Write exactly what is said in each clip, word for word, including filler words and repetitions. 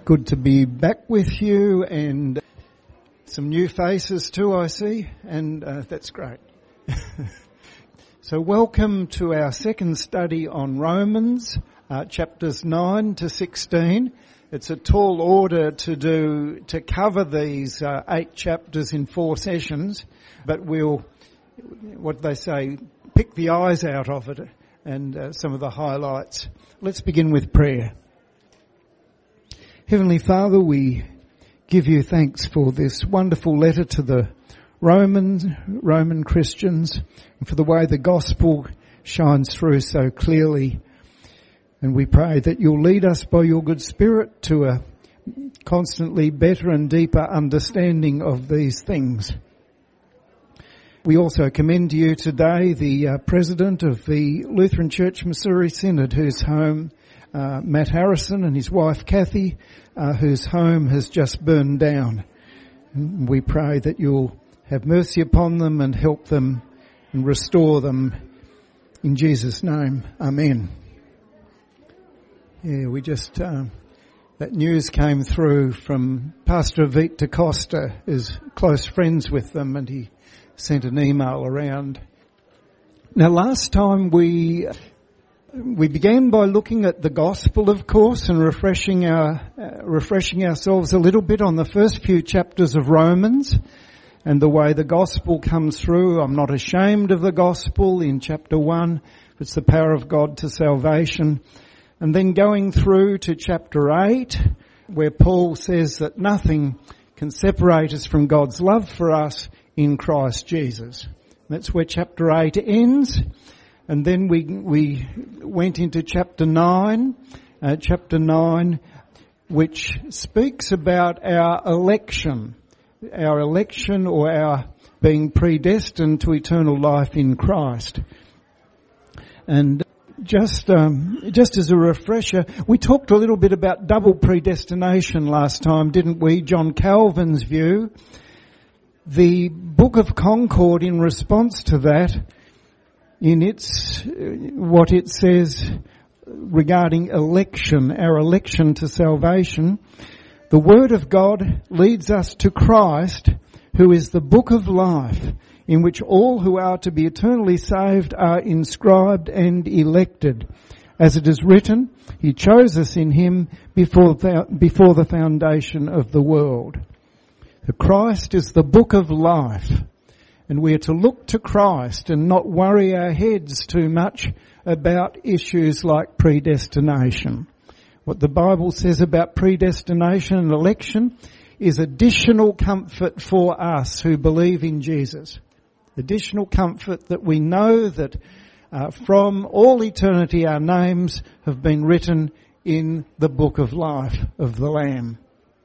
good to be back with you, and some new faces too, I see, and uh, that's great. So welcome to our second study on Romans, uh, chapters nine to sixteen. It's a tall order to do, to cover these uh, eight chapters in four sessions, but we'll, what they say, pick the eyes out of it and uh, some of the highlights. Let's begin with prayer. Heavenly Father, we give you thanks for this wonderful letter to the Romans, Roman Christians, and for the way the gospel shines through so clearly. And we pray that you'll lead us by your good Spirit to a constantly better and deeper understanding of these things. We also commend to you today the uh, President of the Lutheran Church Missouri Synod, whose home Uh, Matt Harrison and his wife Kathy, uh, whose home has just burned down. And we pray that you'll have mercy upon them and help them and restore them in Jesus' name. Amen. Yeah, we just, uh, that news came through from Pastor Avit da Costa, is close friends with them, and he sent an email around. Now last time we We began by looking at the gospel, of course, and refreshing our, uh, refreshing ourselves a little bit on the first few chapters of Romans and the way the gospel comes through. I'm not ashamed of the gospel in chapter one. It's the power of God to salvation. And then going through to chapter eight, where Paul says that nothing can separate us from God's love for us in Christ Jesus. That's where chapter eight ends. And then we we went into chapter nine, uh, chapter nine, which speaks about our election, our election or our being predestined to eternal life in Christ. And just um, just as a refresher, we talked a little bit about double predestination last time, didn't we? John Calvin's view. The Book of Concord, in response to that, in its, what it says regarding election, our election to salvation, the Word of God leads us to Christ, who is the book of life, in which all who are to be eternally saved are inscribed and elected. As it is written, He chose us in Him before the, before the foundation of the world. The Christ is the book of life. And we are to look to Christ and not worry our heads too much about issues like predestination. What the Bible says about predestination and election is additional comfort for us who believe in Jesus. Additional comfort that we know that uh, from all eternity our names have been written in the book of life of the Lamb.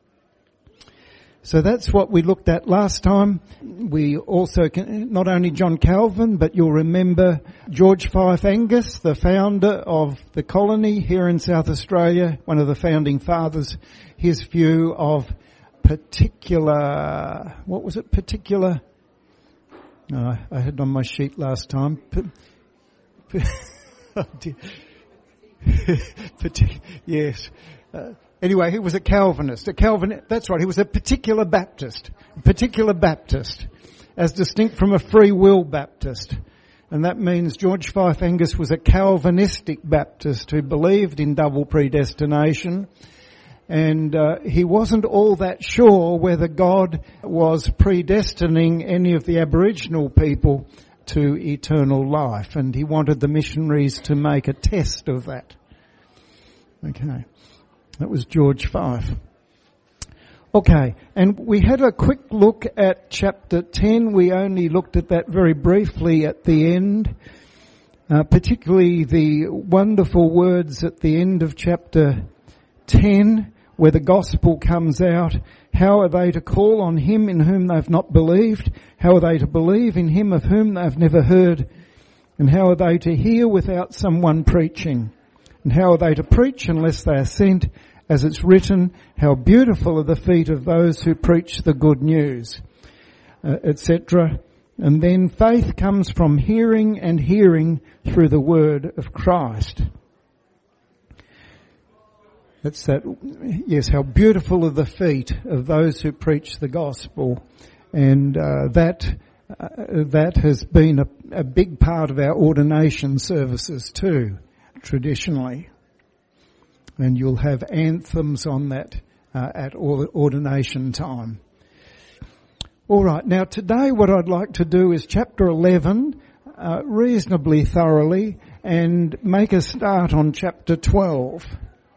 So that's what we looked at last time. We also, not only John Calvin, but you'll remember George Fife Angus, the founder of the colony here in South Australia, one of the founding fathers, his view of particular, what was it, particular, no, I had it on my sheet last time. Oh dear. Yes. Uh, Anyway, he was a Calvinist. A Calvin, that's right, he was a particular Baptist. A particular Baptist, as distinct from a free will Baptist. And that means George Fife Angus was a Calvinistic Baptist who believed in double predestination. And uh, he wasn't all that sure whether God was predestining any of the Aboriginal people to eternal life. And he wanted the missionaries to make a test of that. Okay. That was George Fife. Okay, and we had a quick look at chapter ten. We only looked at that very briefly at the end, uh, particularly the wonderful words at the end of chapter ten, where the gospel comes out. How are they to call on Him in whom they've not believed? How are they to believe in Him of whom they've never heard? And how are they to hear without someone preaching? And how are they to preach unless they are sent? As it's written, how beautiful are the feet of those who preach the good news, uh, et cetera. And then faith comes from hearing, and hearing through the word of Christ. It's that, yes, how beautiful are the feet of those who preach the gospel. And uh, that uh, that has been a, a big part of our ordination services too, traditionally. And you'll have anthems on that uh, at ordination time. All right, now today what I'd like to do is chapter eleven uh, reasonably thoroughly and make a start on chapter twelve.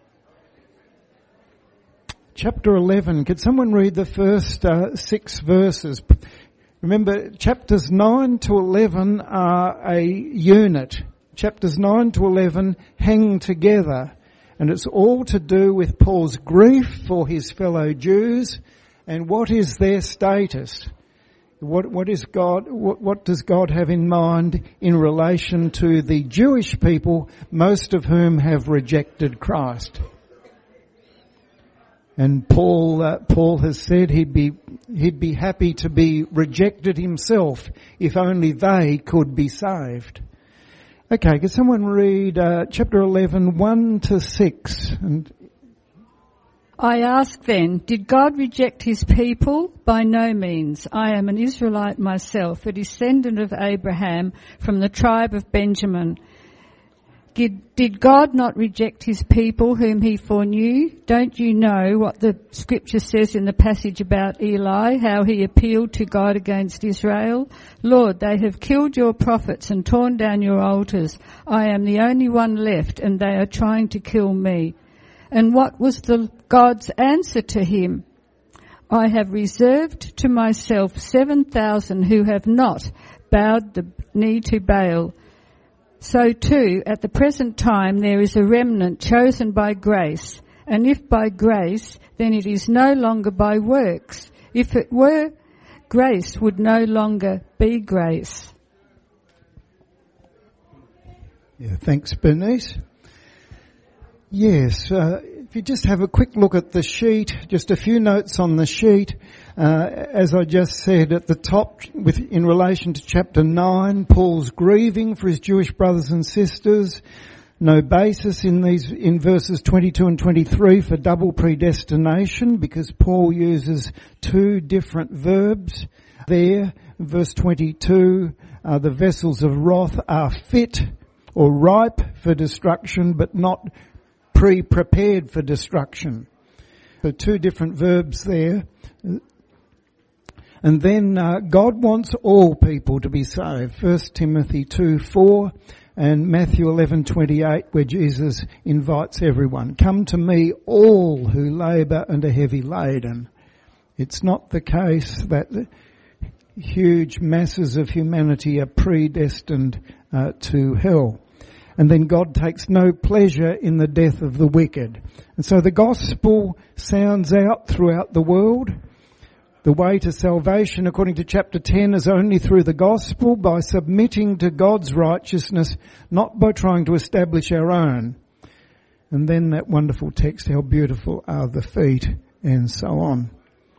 Chapter eleven, could someone read the first uh, six verses? Remember, chapters nine to eleven are a unit. Chapters nine to eleven hang together, and it's all to do with Paul's grief for his fellow Jews and what is their status. What, what is God, what, what does God have in mind in relation to the Jewish people, most of whom have rejected Christ? And Paul, uh, Paul has said he'd be, he'd be happy to be rejected himself if only they could be saved. Okay, could someone read, uh, chapter eleven, one to six? And I ask then, did God reject his people? By no means. I am an Israelite myself, a descendant of Abraham from the tribe of Benjamin. Did God not reject his people whom he foreknew? Don't you know what the scripture says in the passage about Eli, how he appealed to God against Israel? Lord, they have killed your prophets and torn down your altars. I am the only one left, and they are trying to kill me. And what was the God's answer to him? I have reserved to myself seven thousand who have not bowed the knee to Baal. So too, at the present time, there is a remnant chosen by grace. And if by grace, then it is no longer by works. If it were, grace would no longer be grace. Yeah, thanks, Bernice. Yes, uh, if you just have a quick look at the sheet, just a few notes on the sheet. Uh, as I just said at the top, with in relation to chapter nine, Paul's grieving for his Jewish brothers and sisters. No basis in these, in verses twenty-two and twenty-three for double predestination, because Paul uses two different verbs there. Verse twenty-two, uh, the vessels of wrath are fit or ripe for destruction, but not pre-prepared for destruction. So two different verbs there. And then uh, God wants all people to be saved. First Timothy two four and Matthew eleven twenty-eight, where Jesus invites everyone. Come to me, all who labour and are heavy laden. It's not the case that the huge masses of humanity are predestined uh, to hell. And then God takes no pleasure in the death of the wicked. And so the gospel sounds out throughout the world. The way to salvation, according to chapter ten, is only through the gospel, by submitting to God's righteousness, not by trying to establish our own. And then that wonderful text, how beautiful are the feet, and so on.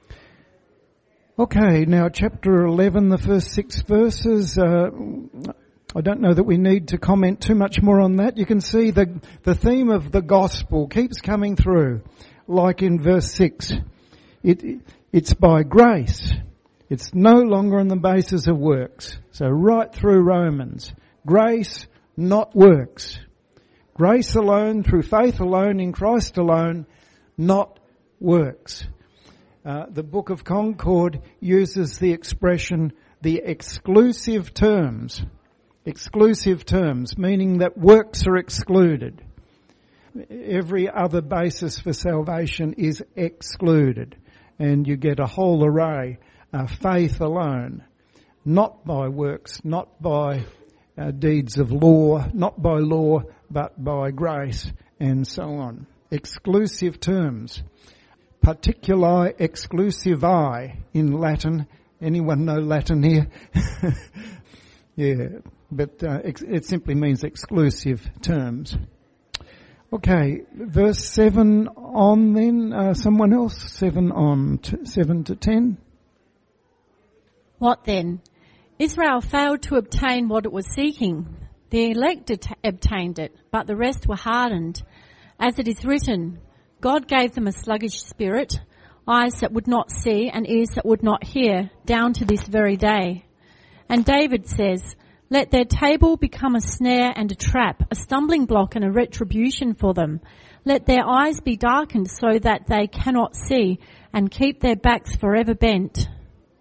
Okay, now chapter eleven, the first six verses. Uh, I don't know that we need to comment too much more on that. You can see the the theme of the gospel keeps coming through, like in verse six. It it's by grace. It's no longer on the basis of works. So right through Romans, grace, not works. Grace alone, through faith alone, in Christ alone, not works. Uh, the Book of Concord uses the expression, the exclusive terms. Exclusive terms, meaning that works are excluded. Every other basis for salvation is excluded. And you get a whole array. Uh, faith alone, not by works, not by uh, deeds of law, not by law, but by grace, and so on. Exclusive terms. Particuli exclusivi in Latin. Anyone know Latin here? Yeah, but uh, ex- it simply means exclusive terms. Okay, verse seven on then, uh, someone else, seven on, t- seven to ten. What then? Israel failed to obtain what it was seeking. The elect at- obtained it, but the rest were hardened. As it is written, God gave them a sluggish spirit, eyes that would not see and ears that would not hear, down to this very day. And David says, let their table become a snare and a trap, a stumbling block and a retribution for them. Let their eyes be darkened so that they cannot see, and keep their backs forever bent.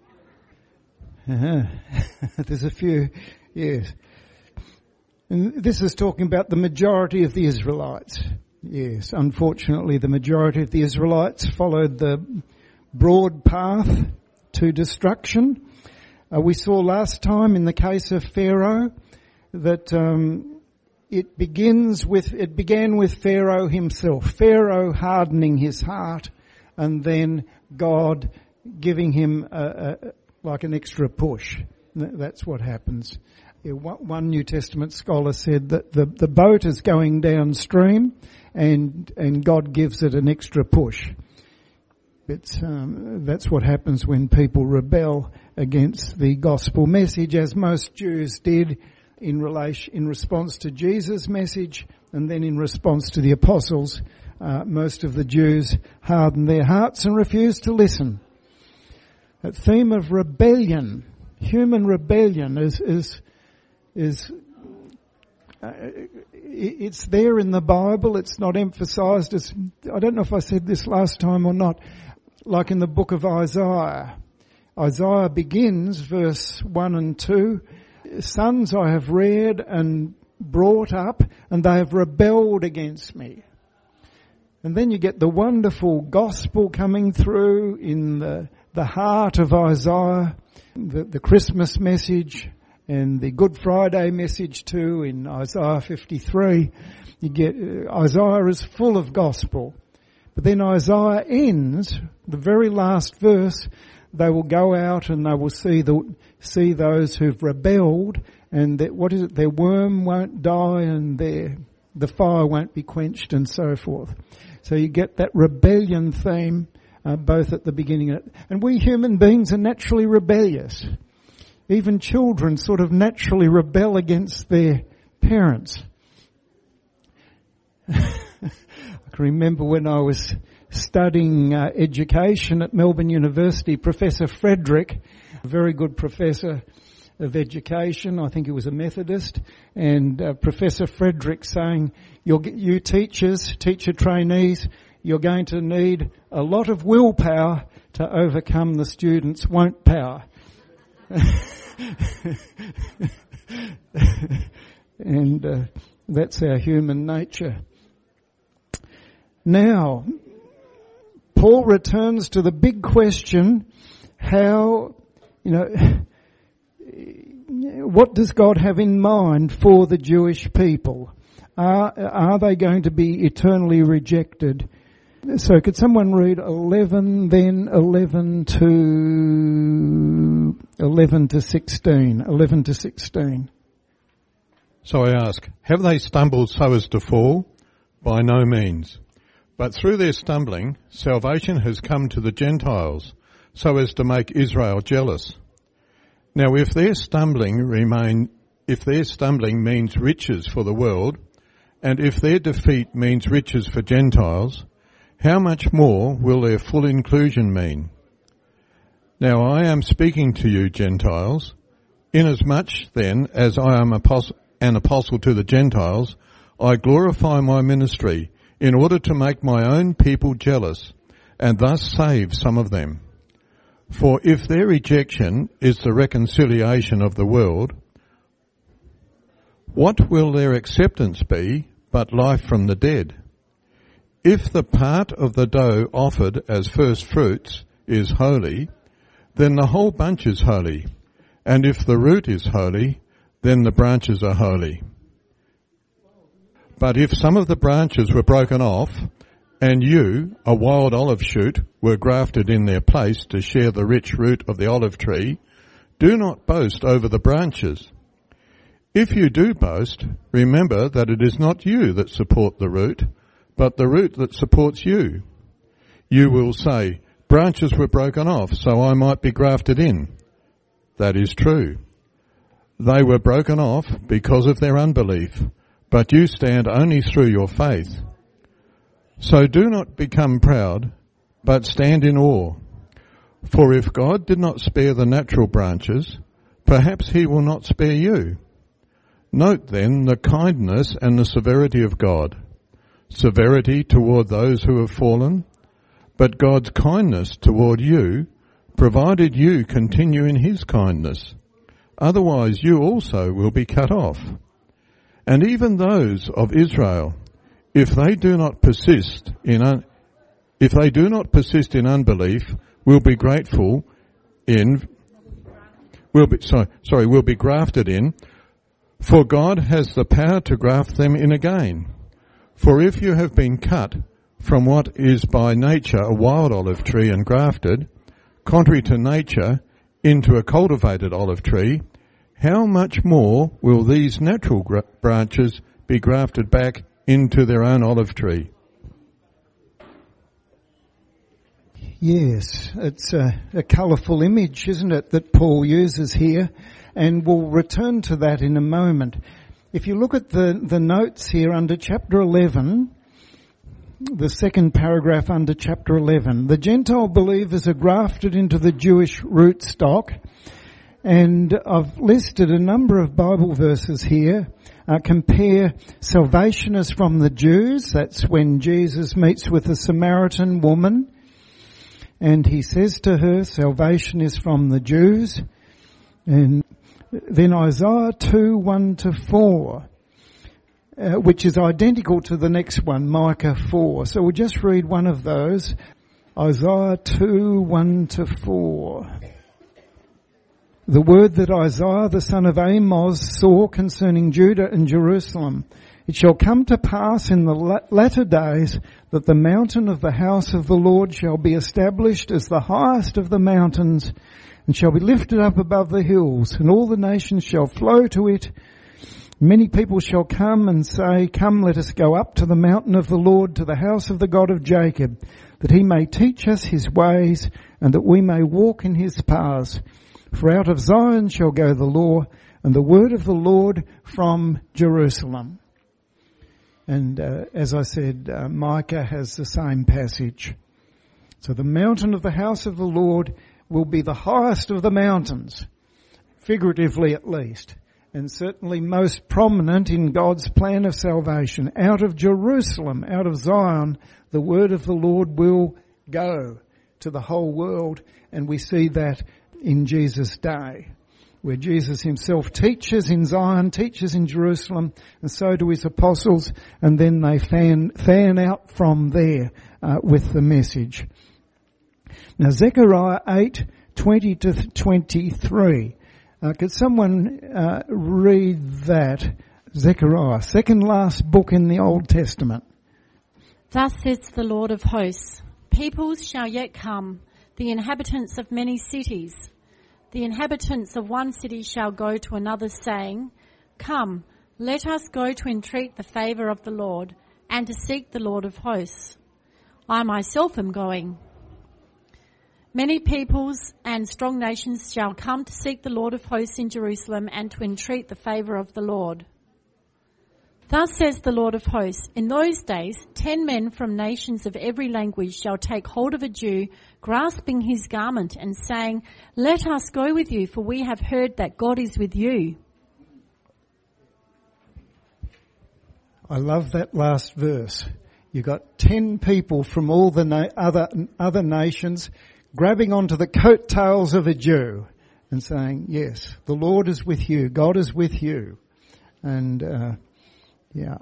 Uh-huh. There's a few, yes. And this is talking about the majority of the Israelites. Yes, unfortunately the majority of the Israelites followed the broad path to destruction. Uh, we saw last time in the case of Pharaoh that um, it begins with, it began with Pharaoh himself. Pharaoh hardening his heart, and then God giving him a, a, like an extra push. That's what happens. One New Testament scholar said that the, the boat is going downstream, and and God gives it an extra push. It's, um, that's what happens when people rebel against the gospel message, as most Jews did in relation in response to Jesus' message, and then in response to the apostles. Uh, most of the Jews hardened their hearts and refused to listen. That theme of rebellion, human rebellion, is is is uh, it's there in the Bible. It's not emphasized. It's, I don't know if I said this last time or not. Like in the book of Isaiah, Isaiah begins verse one and two. Sons I have reared and brought up, and they have rebelled against me. And then you get the wonderful gospel coming through in the the heart of Isaiah, the, the Christmas message, and the Good Friday message too in Isaiah fifty-three. You get, uh, Isaiah is full of gospel. But then Isaiah ends, the very last verse, they will go out and they will see the, see those who've rebelled, and that, what is it, their worm won't die and their, the fire won't be quenched, and so forth. So you get that rebellion theme, uh, both at the beginning and, and we human beings are naturally rebellious. Even children sort of naturally rebel against their parents. I can remember when I was studying uh, education at Melbourne University, Professor Frederick, a very good professor of education, I think he was a Methodist, and uh, Professor Frederick saying, You'll get, you teachers, teacher trainees, you're going to need a lot of willpower to overcome the students' won't power. And uh, that's our human nature. Now, Paul returns to the big question, how, you know, what does God have in mind for the Jewish people? Are, are they going to be eternally rejected? So could someone read eleven, then eleven to, eleven to sixteen, eleven to sixteen. So I ask, have they stumbled so as to fall? By no means. But through their stumbling, salvation has come to the Gentiles, so as to make Israel jealous. Now if their stumbling remain, if their stumbling means riches for the world, and if their defeat means riches for Gentiles, how much more will their full inclusion mean? Now I am speaking to you, Gentiles, inasmuch then as I am apostle, an apostle to the Gentiles, I glorify my ministry in order to make my own people jealous, and thus save some of them. For if their rejection is the reconciliation of the world, what will their acceptance be but life from the dead? If the part of the dough offered as first fruits is holy, then the whole bunch is holy, and if the root is holy, then the branches are holy. But if some of the branches were broken off, and you, a wild olive shoot, were grafted in their place to share the rich root of the olive tree, do not boast over the branches. If you do boast, remember that it is not you that support the root, but the root that supports you. You will say, branches were broken off so I might be grafted in. That is true. They were broken off because of their unbelief, but you stand only through your faith. So do not become proud, but stand in awe. For if God did not spare the natural branches, perhaps he will not spare you. Note then the kindness and the severity of God. Severity toward those who have fallen, but God's kindness toward you, provided you continue in his kindness. Otherwise you also will be cut off. And even those of Israel, if they do not persist in un- if they do not persist in unbelief, will be grateful in will be sorry, sorry will be grafted in, for God has the power to graft them in again. For if you have been cut from what is by nature a wild olive tree and grafted, contrary to nature, into a cultivated olive tree, how much more will these natural gra- branches be grafted back into their own olive tree? Yes, it's a, a colourful image, isn't it, that Paul uses here, and we'll return to that in a moment. If you look at the, the notes here under chapter eleven, the second paragraph under chapter eleven, the Gentile believers are grafted into the Jewish rootstock, and I've listed a number of Bible verses here. Uh, compare salvation is from the Jews, that's when Jesus meets with a Samaritan woman, and he says to her, salvation is from the Jews. And then Isaiah two, one to four, uh, which is identical to the next one, Micah four. So we'll just read one of those. Isaiah two, one to four. The word that Isaiah the son of Amos saw concerning Judah and Jerusalem. It shall come to pass in the latter days that the mountain of the house of the Lord shall be established as the highest of the mountains, and shall be lifted up above the hills, and all the nations shall flow to it. Many people shall come and say, come, let us go up to the mountain of the Lord, to the house of the God of Jacob, that he may teach us his ways, and that we may walk in his paths. For out of Zion shall go the law, and the word of the Lord from Jerusalem. And uh, as I said, uh, Micah has the same passage. So the mountain of the house of the Lord will be the highest of the mountains, figuratively at least, and certainly most prominent in God's plan of salvation. Out of Jerusalem, out of Zion, the word of the Lord will go to the whole world, and we see that in Jesus' day, where Jesus himself teaches in Zion, teaches in Jerusalem, and so do his apostles, and then they fan, fan out from there uh, with the message. Now Zechariah eight, twenty to twenty-three. Uh, could someone uh, read that? Zechariah, second last book in the Old Testament. Thus says the Lord of hosts, peoples shall yet come, the inhabitants of many cities. The inhabitants of one city shall go to another, saying, come, let us go to entreat the favour of the Lord, and to seek the Lord of hosts. I myself am going. Many peoples and strong nations shall come to seek the Lord of hosts in Jerusalem, and to entreat the favour of the Lord. Thus says the Lord of hosts, in those days ten men from nations of every language shall take hold of a Jew, grasping his garment and saying, let us go with you, for we have heard that God is with you. I love that last verse. You got ten people from all the na- other other nations grabbing onto the coattails of a Jew and saying, yes, the Lord is with you, God is with you. And uh Yeah.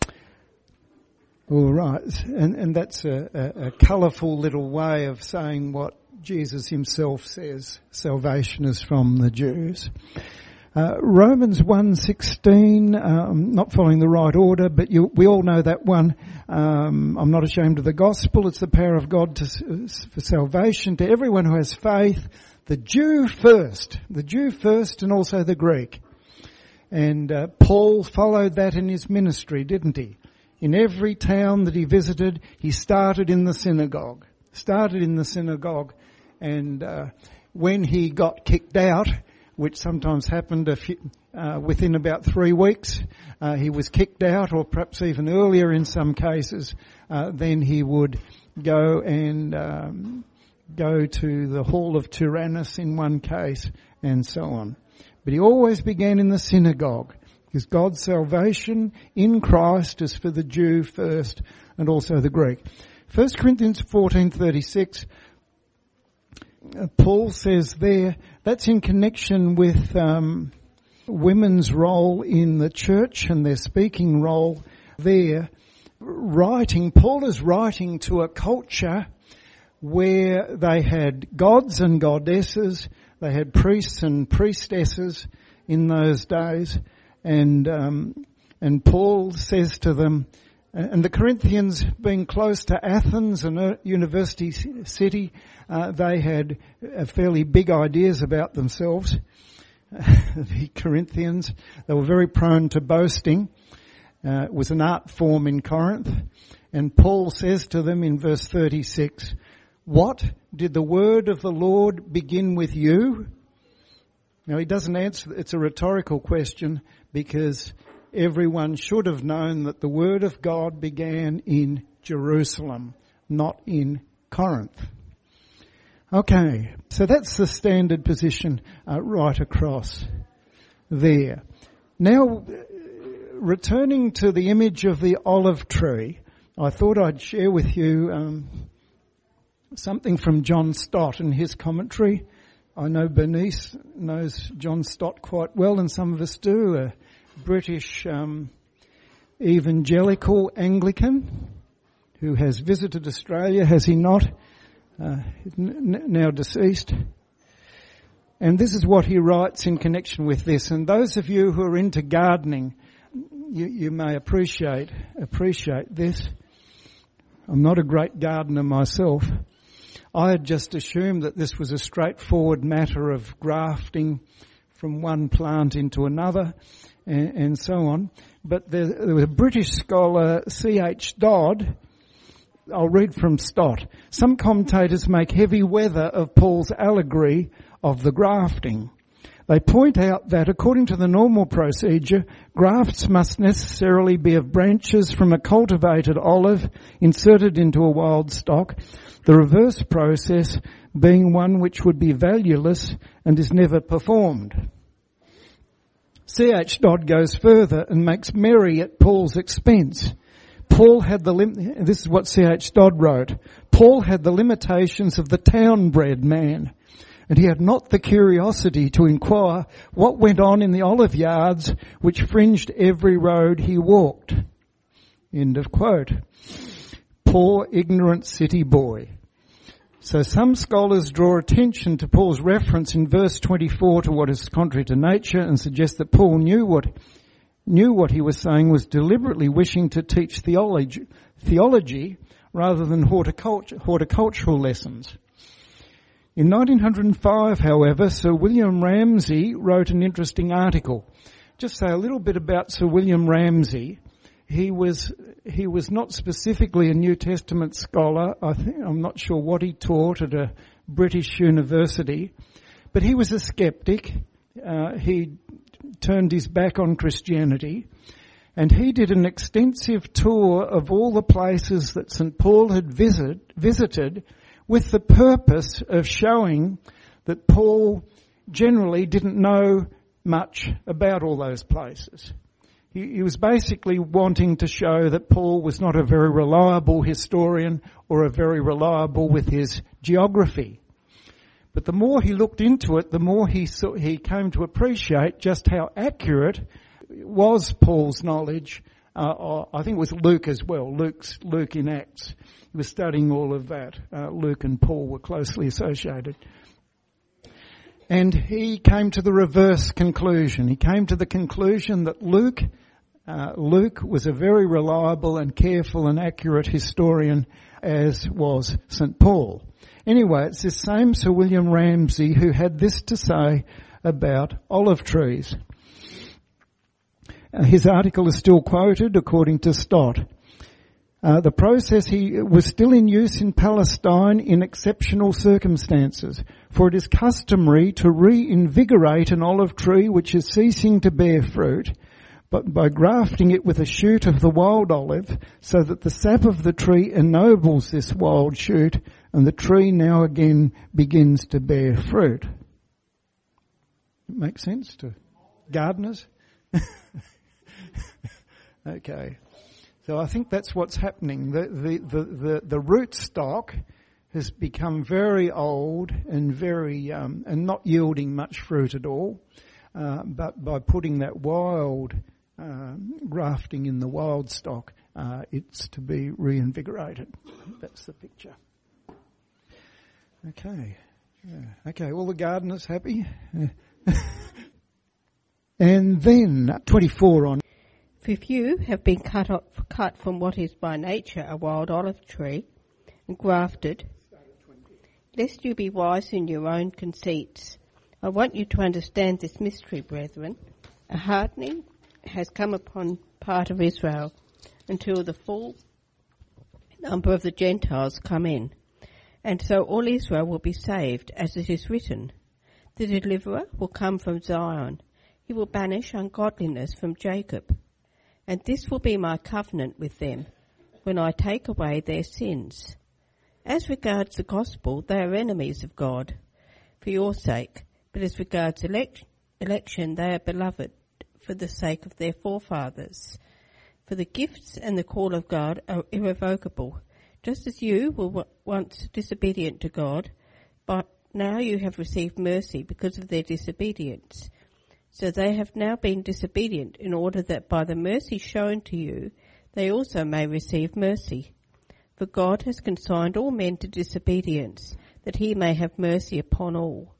All right. And, and that's a, a, a colourful little way of saying what Jesus himself says. Salvation is from the Jews. Uh, Romans one sixteen, um, not following the right order, but you, we all know that one. Um, I'm not ashamed of the gospel. It's the power of God to, for salvation to everyone who has faith. The Jew first. The Jew first and also the Greek. And uh, Paul followed that in his ministry, didn't he? In every town that he visited, he started in the synagogue. Started in the synagogue. And uh, when he got kicked out, which sometimes happened a few, uh, within about three weeks. Uh, he was kicked out, or perhaps even earlier in some cases. Uh, then he would go and um, go to the Hall of Tyrannus in one case, and so on. But he always began in the synagogue, because God's salvation in Christ is for the Jew first and also the Greek. First Corinthians fourteen thirty-six, uh, Paul says there, that's in connection with um, women's role in the church and their speaking role there. Writing, Paul is writing to a culture where they had gods and goddesses, they had priests and priestesses in those days, and um, and Paul says to them, and the Corinthians, being close to Athens, a university city, uh, they had uh, fairly big ideas about themselves. The Corinthians, they were very prone to boasting. Uh, it was an art form in Corinth. And Paul says to them in verse thirty-six, "What, did the word of the Lord begin with you?" Now he doesn't answer, it's a rhetorical question, because everyone should have known that the word of God began in Jerusalem, not in Corinth. Okay, so that's the standard position uh, right across there. Now, returning to the image of the olive tree, I thought I'd share with you um, something from John Stott in his commentary. I know Bernice knows John Stott quite well, and some of us do, a British um, evangelical Anglican who has visited Australia, has he not? Uh, n- now deceased. And this is what he writes in connection with this. And those of you who are into gardening, you, you may appreciate appreciate this. I'm not a great gardener myself. I had just assumed that this was a straightforward matter of grafting from one plant into another, and, and so on. But there, there was a British scholar, C H Dodd. I'll read from Stott. "Some commentators make heavy weather of Paul's allegory of the grafting. They point out that according to the normal procedure, grafts must necessarily be of branches from a cultivated olive inserted into a wild stock, the reverse process being one which would be valueless and is never performed." C H Dodd goes further and makes merry at Paul's expense. Paul had the lim- this is what C H Dodd wrote. Paul had the limitations of the town-bred man, and he had not the curiosity to inquire what went on in the olive yards which fringed every road he walked. End of quote. Poor ignorant city boy. So some scholars draw attention to Paul's reference in verse twenty-four to what is contrary to nature, and suggest that Paul knew what knew what he was saying was deliberately wishing to teach theology, theology rather than horticulture, horticultural lessons. In nineteen oh five, however, Sir William Ramsay wrote an interesting article. Just say a little bit about Sir William Ramsay. He was he was not specifically a New Testament scholar. I think, I'm not sure what he taught at a British university, but he was a skeptic. Uh, he turned his back on Christianity, and he did an extensive tour of all the places that Saint Paul had visit, visited with the purpose of showing that Paul generally didn't know much about all those places. He, he was basically wanting to show that Paul was not a very reliable historian or a very reliable with his geography. But the more he looked into it, the more he saw, he came to appreciate just how accurate was Paul's knowledge. Uh, I think it was Luke as well. Luke's Luke in Acts. He was studying all of that. Uh, Luke and Paul were closely associated. And he came to the reverse conclusion. He came to the conclusion that Luke, uh, Luke was a very reliable and careful and accurate historian, as was Saint Paul. Anyway, it's this same Sir William Ramsay who had this to say about olive trees. Uh, his article is still quoted according to Stott. Uh, the process he was still in use in Palestine in exceptional circumstances, for it is customary to reinvigorate an olive tree which is ceasing to bear fruit, but by grafting it with a shoot of the wild olive, so that the sap of the tree ennobles this wild shoot, and the tree now again begins to bear fruit. Make sense to gardeners? Okay. So I think that's what's happening. The, the, the, the, the root stock has become very old and very, um, and not yielding much fruit at all. Uh, but by putting that wild, uh, grafting in the wild stock, uh, it's to be reinvigorated. That's the picture. Okay. Yeah. Okay. All the gardeners happy? And then twenty-four on. For if you have been cut off, cut from what is by nature a wild olive tree, and grafted, lest you be wise in your own conceits, I want you to understand this mystery, brethren. A hardening has come upon part of Israel until the full number of the Gentiles come in. And so all Israel will be saved, as it is written. The deliverer will come from Zion. He will banish ungodliness from Jacob. And this will be my covenant with them, when I take away their sins. As regards the gospel, they are enemies of God, for your sake, but as regards elect- election, they are beloved, for the sake of their forefathers. For the gifts and the call of God are irrevocable, just as you were w- once disobedient to God, but now you have received mercy because of their disobedience. So they have now been disobedient in order that by the mercy shown to you, they also may receive mercy. For God has consigned all men to disobedience, that he may have mercy upon all.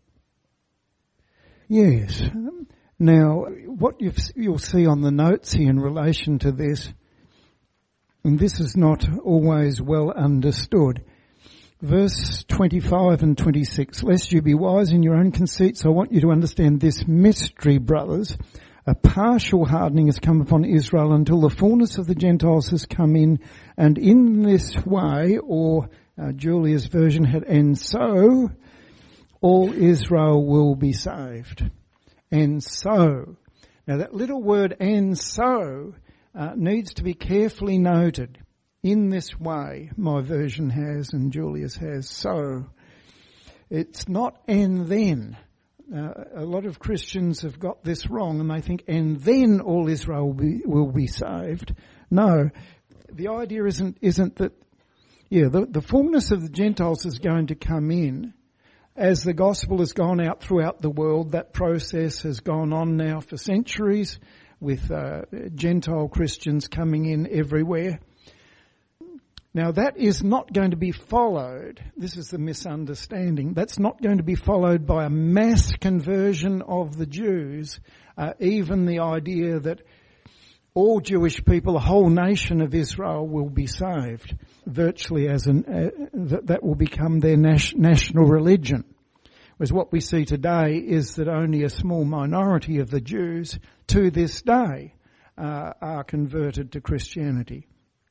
Yes. Now, what you've, you'll see on the notes here in relation to this, and this is not always well understood, verse twenty-five and twenty-six, lest you be wise in your own conceits, I want you to understand this mystery, brothers. A partial hardening has come upon Israel until the fullness of the Gentiles has come in, and in this way, or uh, Julia's version had, and so all Israel will be saved. And so. Now that little word, and so, uh, needs to be carefully noted. In this way, my version has and Julia's has. So, it's not and then. Uh, a lot of Christians have got this wrong and they think, and then all Israel will be, will be saved. No, the idea isn't, isn't that, yeah, the, the fullness of the Gentiles is going to come in. As the gospel has gone out throughout the world, that process has gone on now for centuries with uh, Gentile Christians coming in everywhere. Now that is not going to be followed, this is the misunderstanding, that's not going to be followed by a mass conversion of the Jews, uh, even the idea that all Jewish people, the whole nation of Israel will be saved, virtually as an, uh, that, that will become their nas- national religion. Whereas what we see today is that only a small minority of the Jews to this day uh, are converted to Christianity.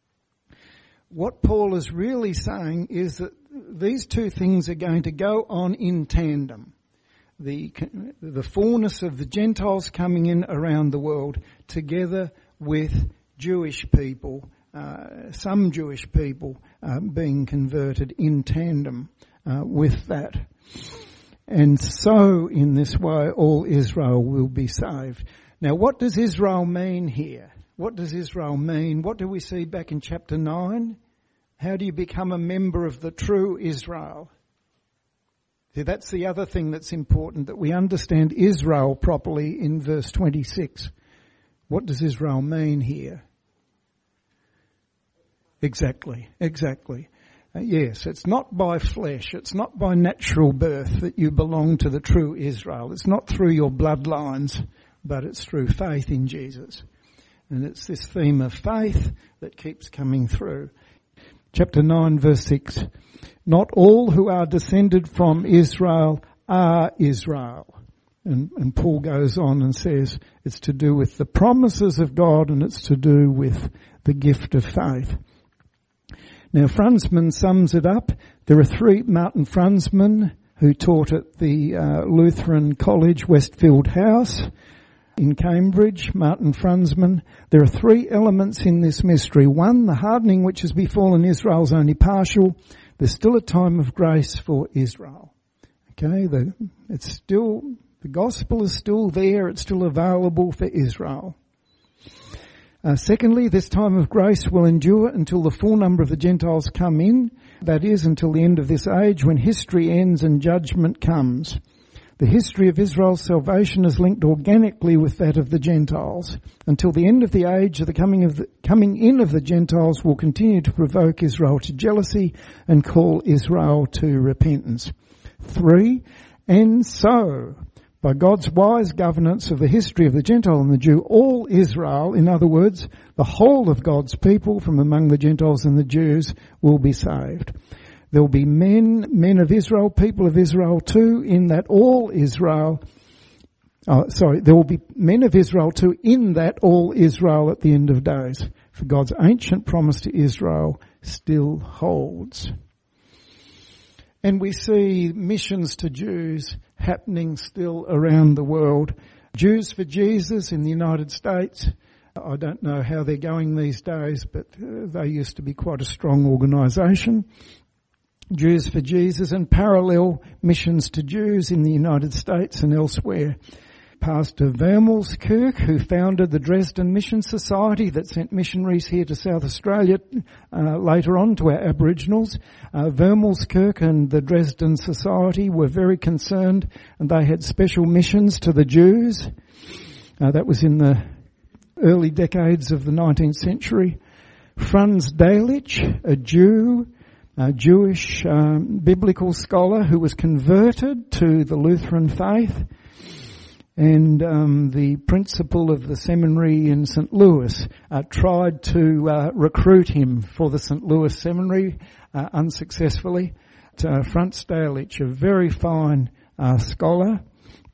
What Paul is really saying is that these two things are going to go on in tandem. The, the fullness of the Gentiles coming in around the world together with Jewish people, uh, some Jewish people uh, being converted in tandem uh, with that. And so in this way all Israel will be saved. Now what does Israel mean here? What does Israel mean? What do we see back in chapter nine? How do you become a member of the true Israel? See, that's the other thing that's important, that we understand Israel properly in verse twenty-six. What does Israel mean here? Exactly, exactly. Uh, yes, it's not by flesh, it's not by natural birth that you belong to the true Israel. It's not through your bloodlines, but it's through faith in Jesus. And it's this theme of faith that keeps coming through. Chapter nine, verse six. Not all who are descended from Israel are Israel. And, and Paul goes on and says it's to do with the promises of God and it's to do with the gift of faith. Now, Franzmann sums it up. There are three, Martin Franzmann, who taught at the uh, Lutheran College, Westfield House in Cambridge, Martin Franzmann. There are three elements in this mystery. One, the hardening which has befallen Israel is only partial. There's still a time of grace for Israel. Okay, the, it's still, the gospel is still there, it's still available for Israel. Uh, secondly, this time of grace will endure until the full number of the Gentiles come in, that is, until the end of this age when history ends and judgment comes. The history of Israel's salvation is linked organically with that of the Gentiles. Until the end of the age, the coming of the, coming in of the Gentiles will continue to provoke Israel to jealousy and call Israel to repentance. Three, and so, by God's wise governance of the history of the Gentile and the Jew, all Israel, in other words, the whole of God's people from among the Gentiles and the Jews, will be saved. There will be men, men of Israel, people of Israel too, in that all Israel, oh, sorry, there will be men of Israel too, in that all Israel at the end of days. For God's ancient promise to Israel still holds. And we see missions to Jews happening still around the world. Jews for Jesus in the United States. I don't know how they're going these days, but uh, they used to be quite a strong organisation. Jews for Jesus and parallel missions to Jews in the United States and elsewhere. Pastor Vermelskirk, who founded the Dresden Mission Society that sent missionaries here to South Australia uh, later on to our Aboriginals. Uh, Vermelskirk and the Dresden Society were very concerned, and they had special missions to the Jews. Uh, that was in the early decades of the nineteenth century. Franz Delitzsch, a Jew, a Jewish um, biblical scholar who was converted to the Lutheran faith, and um, the principal of the seminary in Saint Louis uh, tried to uh, recruit him for the Saint Louis seminary uh, unsuccessfully. Uh, Franz Delitzsch, a very fine uh, scholar.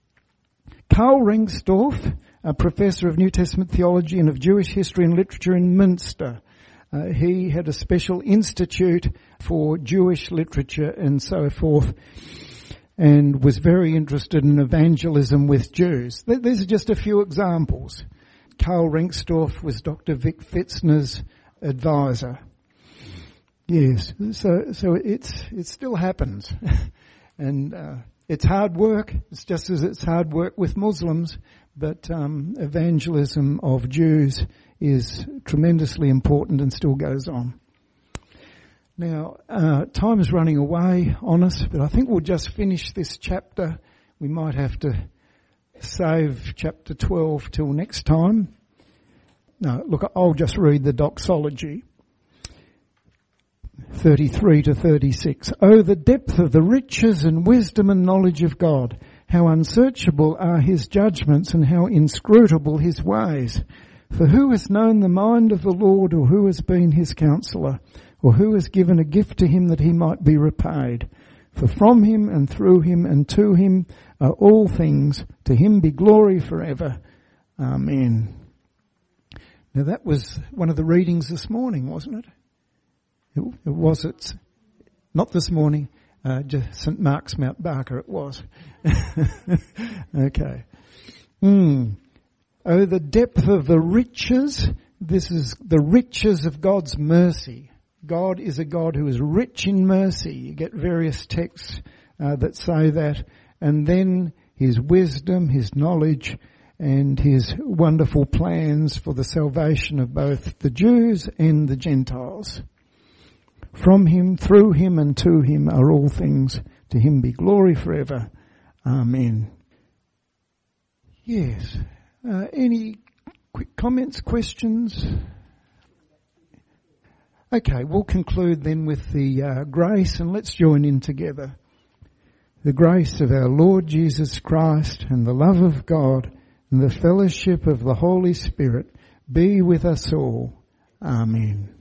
Karl Rengstorff, a professor of New Testament theology and of Jewish history and literature in Münster. Uh, he had a special institute for Jewish literature and so forth, and was very interested in evangelism with Jews. These are just a few examples. Karl Rengstorff was Doctor Vic Fitzner's advisor. Yes, so so it's it still happens, and uh, it's hard work. It's just as it's hard work with Muslims, but um, evangelism of Jews is tremendously important and still goes on. Now, uh, time is running away on us, but I think we'll just finish this chapter. We might have to save chapter twelve till next time. No, look, I'll just read the doxology. thirty-three to thirty-six. Oh, the depth of the riches and wisdom and knowledge of God! How unsearchable are his judgments and how inscrutable his ways! For who has known the mind of the Lord, or who has been his counsellor? Or who has given a gift to him that he might be repaid? For from him and through him and to him are all things. To him be glory forever. Amen. Now that was one of the readings this morning, wasn't it? It, it was it. Not this morning. Uh, just Saint Mark's Mount Barker it was. Okay. Mm. Oh, the depth of the riches. This is the riches of God's mercy. God is a God who is rich in mercy. You get various texts uh, that say that. And then his wisdom, his knowledge, and his wonderful plans for the salvation of both the Jews and the Gentiles. From him, through him, and to him are all things. To him be glory forever. Amen. Yes. Uh, any quick comments, questions? Okay, we'll conclude then with the uh, grace, and let's join in together. The grace of our Lord Jesus Christ and the love of God and the fellowship of the Holy Spirit be with us all. Amen.